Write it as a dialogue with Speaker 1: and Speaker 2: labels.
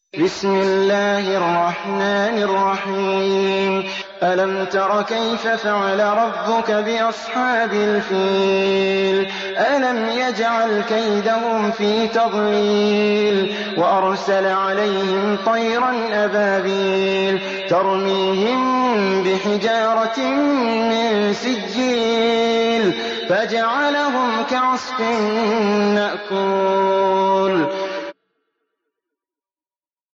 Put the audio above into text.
Speaker 1: بسم الله الرحمن الرحيم ألم تر كيف فعل ربك بأصحاب الفيل ألم يجعل كيدهم في تضليل وأرسل عليهم طيرا أبابيل ترميهم بحجارة من سجيل فجعلهم كعصف مأكول